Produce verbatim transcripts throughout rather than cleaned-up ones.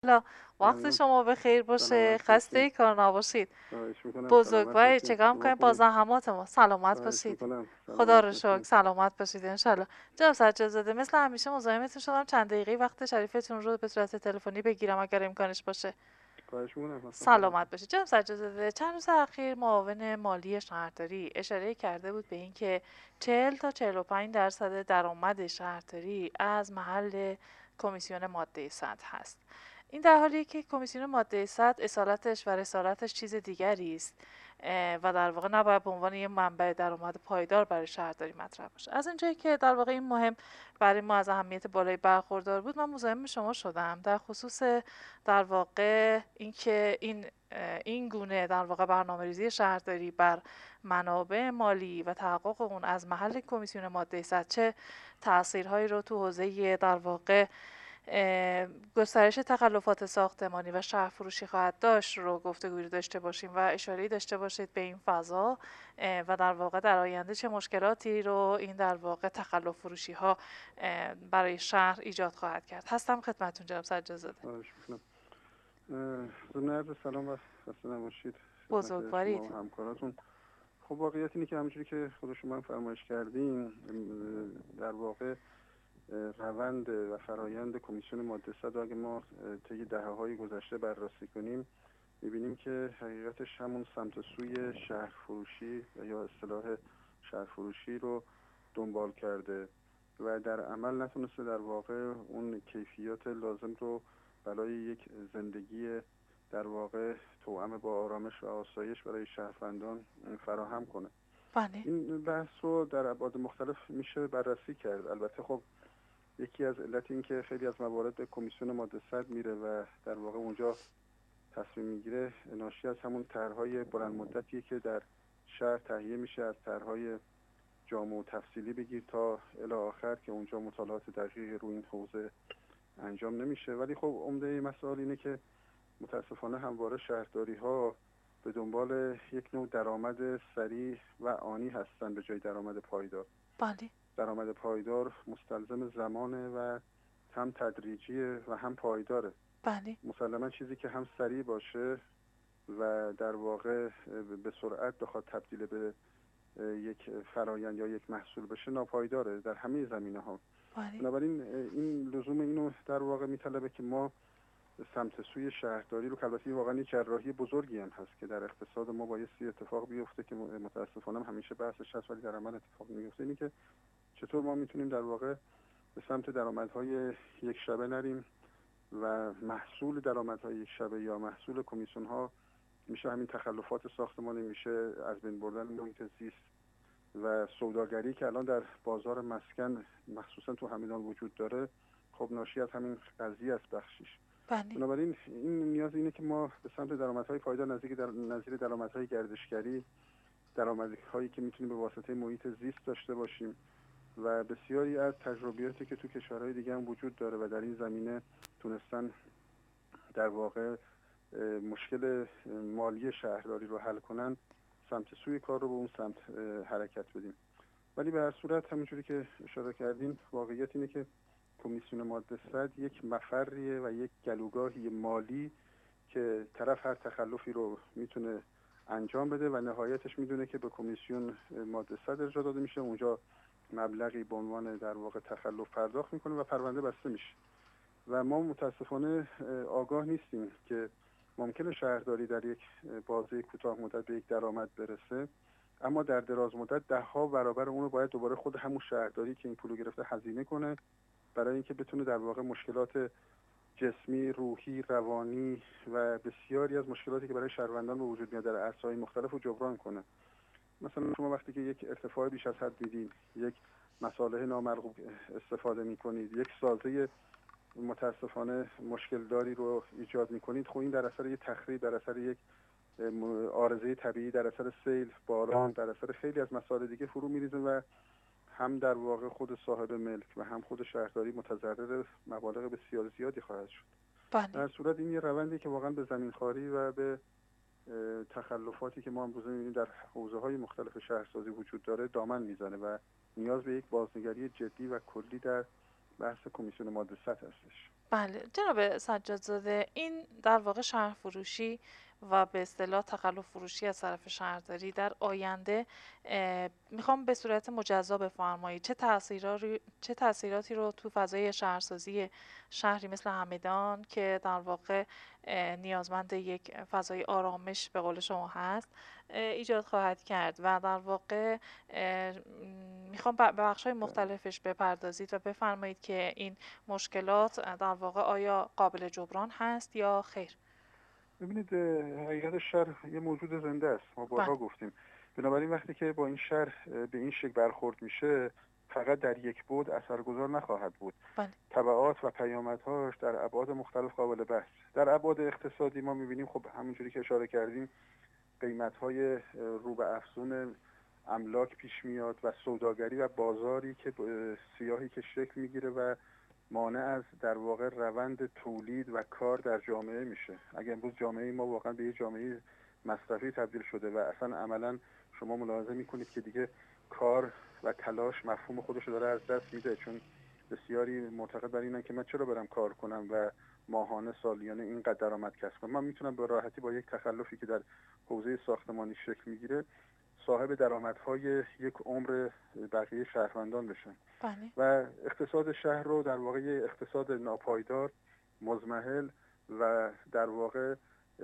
حالا وقت ممنون. شما به خیر باشه، سلامت خسته باشین. کار نباشید. خواهش میکنم. سلامت بزرگواری باشین. چکار شما میکنیم با خوبین؟ زحمات ما. سلامت خواهش باشید. میکنم. خدا سلامت رو شکر، باشین. سلامت باشید انشالله. جناب سجادزاده، مثل همیشه مزاحمتون شدم چند دقیقه وقت شریفتون رو به صورت تلفنی بگیرم اگر امکانش باشه. خواهش میکنم. حتما خدمتتون. سلامت باشید. جناب سجادزاده، چند روز اخیر معاون مالی شهرداری اشاره کرده بود به اینکه چهل تا چهل و پنج درصد درآمد شهرداری از محل کمیسیون ماده صد هست. این در حالیه که کمیسیون ماده صد اصالتش و رسالتش چیز دیگری است و در واقع نباید به عنوان یک منبع درآمد پایدار برای شهرداری مطرح باشه. از اونجایی که در واقع این مهم برای ما از اهمیت بالایی برخوردار بود، من مزاحم شما شدم در خصوص در واقع اینکه این این گونه در واقع برنامه‌ریزی شهرداری بر منابع مالی و تحقق اون از محل کمیسیون ماده صد چه تأثیرهایی رو تو حوزه در واقع گسترش تخلفات ساختمانی و شهرفروشی خواهد داشت رو گفتگویی داشته باشیم و اشاره‌ای داشته باشید به این فضا و در واقع در آینده چه مشکلاتی رو این در واقع تخلف فروشی ها برای شهر ایجاد خواهد کرد. هستم خدمتتون جناب سجادزاده. خواهش میکنم. ضمن عرض سلام و خسته نباشید خدمت شما بزرگوارید. و همکاراتون. خب واقعیت اینه که همونجوری که خود شما هم فرمایش کردین، در واقع روند و فرایند کمیسیون ماده صد اگه ما طی دهه‌های گذشته بررسی کنیم، می‌بینیم که حقیقتش همون سمت سوی شهر فروشی و یا اصطلاح شهر فروشی رو دنبال کرده و در عمل نتونسته در واقع اون کیفیات لازم رو برای یک زندگی در واقع توأم با آرامش و آسایش برای شهروندان فراهم کنه. بله. این بحث رو در ابعاد مختلف میشه بررسی کرد. البته خب یکی از علت این که خیلی از موارد به کمیسیون ماده صد میره و در واقع اونجا تصمیم میگیره ناشی از همون طرح‌های بلند مدتیه که در شهر تهیه میشه، از طرح‌های جامع و تفصیلی بگیر تا الی آخر که اونجا مطالعات دقیقی روی این حوزه انجام نمیشه. ولی خب عمده مسائل اینه که متاسفانه همواره شهرداری‌ها به دنبال یک نوع درآمد سریع و آنی هستن به جای درآمد پایدار. بله. درآمد پایدار مستلزم زمانه و هم تدریجیه و هم پایداره. بله. مسلما چیزی که هم سریع باشه و در واقع به سرعت بخواد تبدیل به یک فرایند یا یک محصول بشه ناپایداره در همه زمینه‌ها. بله. بنابراین این لزوم اینو در واقع میطلبه که ما سمت سوی شهرداری رو، که البته واقعا یک جراحی بزرگی هم هست که در اقتصاد ما بایستی اتفاق بیفته که متاسفانه همیشه بحثش هست ولی در عمل اتفاق نمیفته، اینه که چطور ما میتونیم در واقع به سمت درآمدهای یک شبه نریم و محصول درآمدهای یک شبه یا محصول کمیسیون ها میشه همین تخلفات ساختمانی، میشه از بین بردن محیط زیست و سوداگری که الان در بازار مسکن مخصوصا تو همیدان وجود داره. خب ناشی از همین قضیه است بخشیش. بله. بنابراین این نیاز اینه که ما به سمت درآمدهای پایدار نزدیک در نظیر درآمدهای گردشگری، درآمدهایی که میتونیم به واسطه محیط زیست داشته باشیم و بسیاری از تجربیاتی که تو کشورهای دیگه هم وجود داره و در این زمینه تونستن در واقع مشکل مالی شهرداری رو حل کنن، سمت سوی کار رو به اون سمت حرکت بدیم. ولی به هر صورت همونجوری که اشاره کردین واقعیت اینه که کمیسیون ماده صد یک مفریه و یک گلوگاهی مالی که طرف هر تخلفی رو میتونه انجام بده و نهایتش میدونه که به کمیسیون ماده صد ارجاع داده میشه، اونجا مبلغی به عنوان در واقع تخلف پرداخت میکنه و پرونده بسته میشه. و ما متاسفانه آگاه نیستیم که ممکنه شهرداری در یک بازه کوتاه مدت به یک درآمد برسه، اما در دراز مدت ده ها برابر اون رو باید دوباره خود همون شهرداری که این پولو گرفته هزینه کنه برای اینکه بتونه در واقع مشکلات جسمی، روحی، روانی و بسیاری از مشکلاتی که برای شهروندان به وجود میاد در عرصه‌های مختلف رو جبران کنه. مثلا شما وقتی که یک ارتفاع بیش از حد میدید، یک مصالح نامرغوب استفاده میکنید، یک سازه متاسفانه مشکل داری رو ایجاد میکنید، خب این در اثر یک تخریب، در اثر یک عارضه طبیعی، در اثر سیل، باران، در اثر خیلی از مسائل دیگه فرو میریزه و هم در واقع خود صاحب ملک و هم خود شهرداری متضرر مبالغ بسیار زیادی خواهد شد. بله. در صورت این یه روندی که واقعا به زمینخواری و به تخلفاتی که ما امروز می‌بینیم در حوزه‌های مختلف شهرسازی وجود داره دامن میزنه و نیاز به یک بازنگری جدی و کلی در بحث کمیسیون ماده صد هستش. بله جناب سجادزاده، این در واقع شهر فروشی و به اصطلاح تخلف فروشی از طرف شهرداری در آینده میخوام به صورت مجزا بفرمایید چه تاثیراتی چه تاثیراتی رو تو فضای شهرسازی شهری مثل همدان که در واقع نیازمند یک فضای آرامش به قول شما هست ایجاد خواهد کرد و در واقع میخوام به بخش‌های مختلفش بپردازید و بفرمایید که این مشکلات در واقع آیا قابل جبران هست یا خیر؟ ببینید حقیقت شهر یه موجود زنده است، ما بارها گفتیم. بنابراین وقتی که با این شهر به این شکل برخورد میشه فقط در یک بعد اثرگذار نخواهد بود. بله. تبعات و پیامدهاش در ابعاد مختلف قابل بحث. در ابعاد اقتصادی ما میبینیم خب همونجوری که اشاره کردیم قیمت‌های رو به افزون املاک پیش میاد و سوداگری و بازاری که سیاهی که شکل میگیره و مانع از در واقع روند تولید و کار در جامعه میشه. اگر امروز جامعه ما واقعا به یه جامعه مصرفی تبدیل شده و اصلا عملا شما ملاحظه میکنید که دیگه کار و تلاش مفهوم خودش رو داره از دست میده، چون بسیاری معتقد بر اینن که من چرا برم کار کنم و ماهانه سالیانه اینقدر درآمد کسب کنم، من میتونم به راحتی با یک تخلفی که در حوزه ساختمانی شکل میگیره صاحب درآمدهای یک عمر بقیه شهروندان بشن. بله. و اقتصاد شهر رو در واقع اقتصاد ناپایدار، مضمحل و در واقع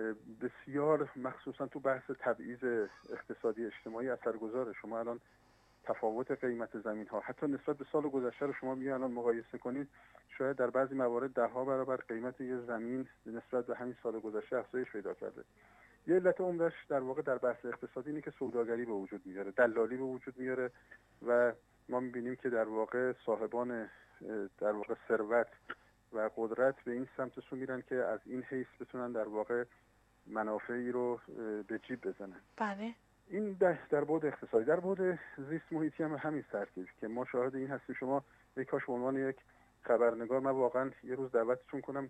بسیار مخصوصا تو بحث تبعیض اقتصادی اجتماعی اثرگذاره. شما الان تفاوت قیمت زمین ها حتی نسبت به سال گذشته رو شما میگه الان مقایسه کنید، شاید در بعضی موارد ده ها برابر قیمت یه زمین نسبت به همین سال گذشته افزایش پیدا کرده. یه علت عمده‌اش در واقع در بحث اقتصادی اینه که سوداگری به وجود میاره، دلالی به وجود میاره و ما میبینیم که در واقع صاحبان در واقع ثروت و قدرت به این سمت سو میرن که از این حیث بتونن در واقع منافعی رو به جیب بزنن. بله. این در بعد اقتصادی. در بعد زیست محیطی هم همین ترتیب که ما شاهد این هستیم. شما یک کاش به عنوان یک خبرنگار من واقعا یه روز دعوتتون کنم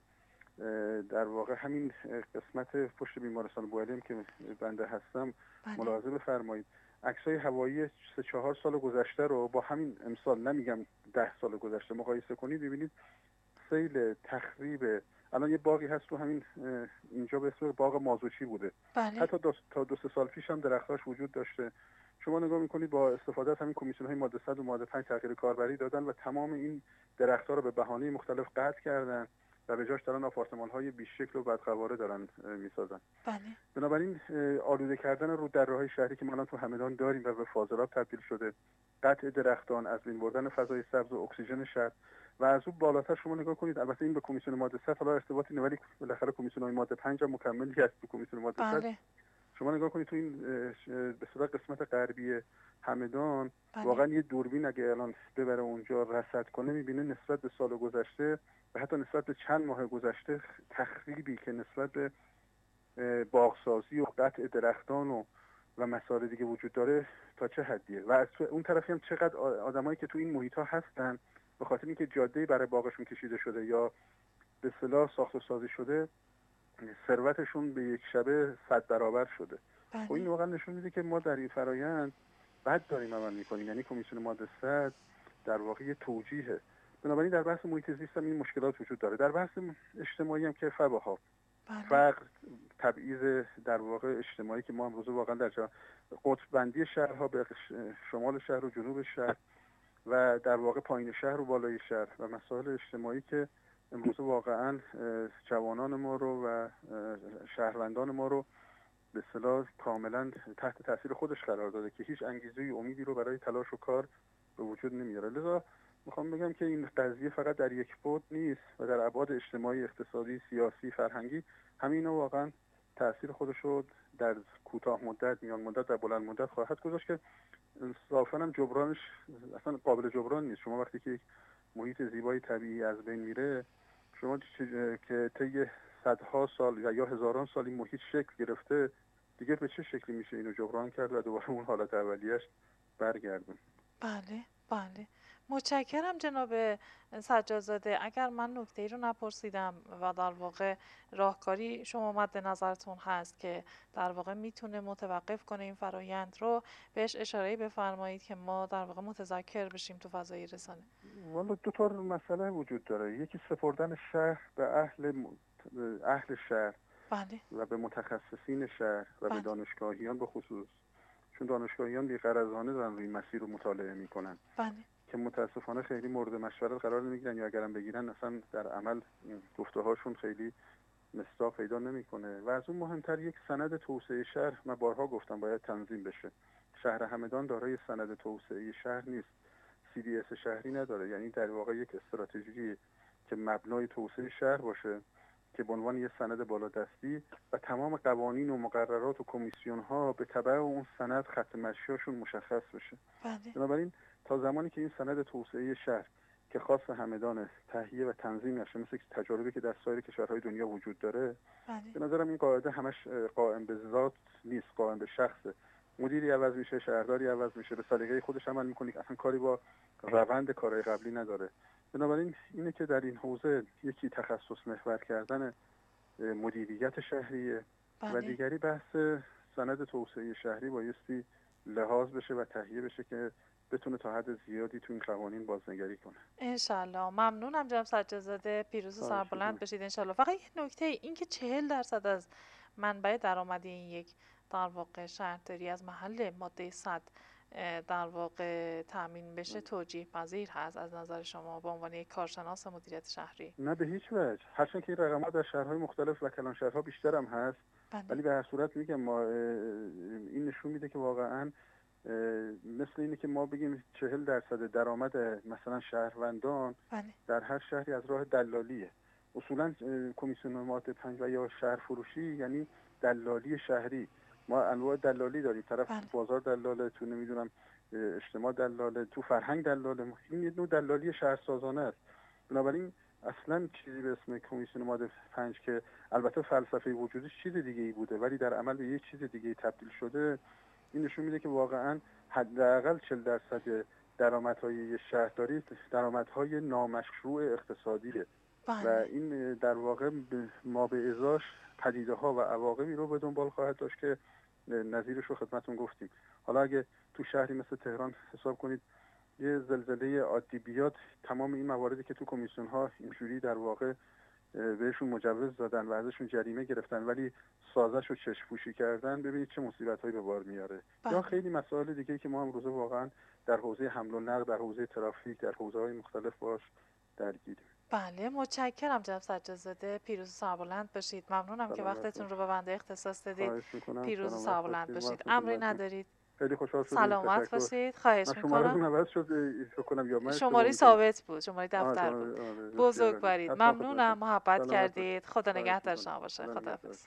در واقع همین قسمت پشت بیمارستان بوعلیم که بنده هستم بله. ملاحظه بفرمایید عکسای هوایی سه چهار سال گذشته رو با همین امسال، نمیگم ده سال گذشته، مقایسه کنید ببینید سیل تخریب. الان یه باغی هست تو همین اینجا به اسم باغ مازوچی بوده. بله. حتی دو تا دو سه سال پیش هم درختاش وجود داشته. شما نگاه میکنید با استفاده از همین کمیسیون های ماده صد و ماده پنج تغییر کاربری دادن و تمام این درختها رو به بهانه مختلف قطع کردن و به جاش دارن آپارتمان‌های بیشکل و بدقواره دارن میسازن. بله. بنابراین آلوده کردن رو در راههای شهری که ما الان تو همدان داریم و به فاضلاب تبدیل شده، قطع درختان، از بین بردن فضای سبز و اکسیژن شهر و از اون بالاتر شما نگاه کنید، البته این به کمیسیون ماده صد حالا ارتباطی نه ولی بالاخره کمیسیون های ماده پنج هم مکملی هست تو کمیسیون ماده صد. بله. شما نگاه کنید تو این به صورت قسمت غربی همدان بله. واقعا یه دوربین اگه الان ببره اونجا رصد کنه میبینه نسبت به سال گذشته و حتی نسبت به چند ماه گذشته تخریبی که نسبت به باغسازی و قطع درختان و و مسائل دیگه وجود داره تا چه حدیه و از اون طرفی هم چقدر آدمایی که تو این محیط ها هستن به خاطر اینکه جاده‌ای برای باغشون کشیده شده یا به اصطلاح ساخت و سازی شده ثروتشون به یک شبه صد برابر شده. بله. خب این واقعا نشون میده که ما در این فرایند بد داریم عمل میکنیم، یعنی کمیسیون ماده صد در واقع یه توجیهه. بنابراین در بحث محیط زیست هم این مشکلات وجود داره. در بحث اجتماعی هم که فباها بله. فقر، تبعیض در واقع اجتماعی که ما امروز واقعا در جا قطب بندی شهرها به شمال شهر و جنوب شهر و در واقع پایین شهر و بالای شهر و مسائل اجتماعی که امروز واقعا جوانان ما رو و شهروندان ما رو به اصطلاح کاملا تحت تاثیر خودش قرار داده که هیچ انگیزه و امیدی رو برای تلاش و کار به وجود نمیاره. لذا میخوام بگم که این قضیه فقط در یک بعد نیست و در ابعاد اجتماعی، اقتصادی، سیاسی، فرهنگی همینا واقعا تاثیر خودش رو در کوتاه مدت، میان مدت و بلند مدت خواهد گذاشت که صافا هم جبرانش اصلا قابل جبران نیست. شما وقتی که یک محیط زیبای طبیعی از بین میره، شما که طی صدها سال یا یا هزاران سال این محیط شکل گرفته، دیگه به چه شکلی میشه اینو جبران کرد و دوباره اون حالت اولیه‌اش برگردون؟ بله. بله. متشکرم جناب سجادزاده. اگر من نکته‌ای رو نپرسیدم و در واقع راهکاری شما مد نظرتون هست که در واقع میتونه متوقف کنه این فرایند رو، بهش اشاره‌ای بفرمایید که ما در واقع متذکر بشیم تو فضای رسانه. والا دو تا مسئله وجود داره. یکی سپردن شهر به اهل م- اهل شهر بله و به متخصصین شهر و به بله دانشگاهیان به خصوص، چون دانشگاهیان بی‌غرضانه دارن روی مسیر رو مطالعه میکنن بله که متاسفانه خیلی مورد مشورت قرار نمیگیرن، یا اگرم بگیرن اصلا در عمل گفته هاشون خیلی مصداق پیدا نمیکنه. و از اون مهمتر یک سند توسعه شهر، من بارها گفتم باید تنظیم بشه. شهر همدان دارای سند توسعه شهر نیست، سی دی اس شهری نداره، یعنی در واقع یک استراتژی که مبنای توسعه شهر باشه که به عنوان یک سند بالادستی و تمام قوانین و مقررات و کمیسیون ها به تبع اون سند خط مشیاشون مشخص بشه. بله بنابراین تا زمانی که این سند توسعه شهر که خاص همدان تهیه و تنظیم نشه، مثل تجاربی که در سایر کشورهای دنیا وجود داره، بله به نظرم این قاعده همش قائم به ذات نیست، قائم به شخصه. مدیری عوض میشه، شهرداری عوض میشه، به سلیقه خودش عمل میکنه، اصلا کاری با روند کارهای قبلی نداره. بنابراین اینه که در این حوزه یکی تخصص محور کردن مدیریت شهریه و بله دیگری بحث سند توسعه شهری بایستی لحاظ بشه و تهیه بشه که بتونه تا حد زیادی تو این قوانین بازنگری کنه. انشالله. ممنونم جناب سجادزاده. پیروز و خواهش سربلند می‌کنم. بشید انشالله. فقط یه نکته، این که چهل درصد از منبع درآمدی این یک در واقع شهرداری از محل ماده صد در واقع تامین بشه توجیه پذیر هست از نظر شما به عنوان یک کارشناس مدیریت شهری؟ نه به هیچ وجه، هرچند که این رقم‌ها در شهرهای مختلف و کلانشهرها بیشتر هم هست، بله ولی به هر صورت میگم ما این نشون میده که واقعا مثل اینه که ما بگیم چهل درصد درآمد مثلا شهروندان بله در هر شهری از راه دلالیه. اصولا کمیسیون ماده پنج و یا شهر فروشی یعنی دلالی شهری. ما انواع دلالی داریم، طرف بله بازار دلاله، تو نمیدونم اجتماع دلاله، تو فرهنگ دلاله. این یه نوع دلالی شهرسازانه است. بنابراین اصلا چیزی به اسم کمیسیون ماده پنج که البته فلسفه وجودش چیز دیگه ای بوده ولی در عمل به یه چیز دیگه ای تبدیل شده، این نشون میده که واقعا حداقل چهل درصد درآمدهای شهرداری درآمدهای نامشروع اقتصادیه و بله این در واقع ما به ازاش پدیده ها و عواقبی رو به دنبال خواهد داشت که نظیرش رو خدمتتون گفتیم. حالا اگه تو شهری مثل تهران حساب کنید یه زلزله عادی بیاد، تمام این مواردی که تو کمیسیون ها اینجوری در واقع بهشون مجوز دادن و ازشون جریمه گرفتن ولی سازش رو چشم‌پوشی کردن، ببینید چه مصیبت‌هایی به بار میاره. بله. یا خیلی مسائل دیگه که ما امروزه واقعا در حوزه حمل و نقل، در حوزه ترافیک، در حوزه‌های مختلف باش درگیریم. بله متشکرم جناب سجادزاده. پیروز و سربلند باشید. ممنونم که سلامت وقتتون باشید. رو به بنده اختصاص دادید. خواهش میکنم. پیروز و سلامت سربلند باشید. باشید. وقتتون امری بخیر. ندارید. خیلی خوشحال شدیم. سلامت تشکر. باشید. من خواهش شمارهتون میکنم. عوض شد فکر کنم یا من شماره اشتباه میکنم. ثابت بود، شماره آها دفتر بود. شما آره بسیار عالی. بزرگوارید. حتما خدمتتون. ممنونم، محبت سلامت باشید. کردید. خدا خواهش نگهدار میکنم. شما باشه. خدا نگهدار. خداحافظ.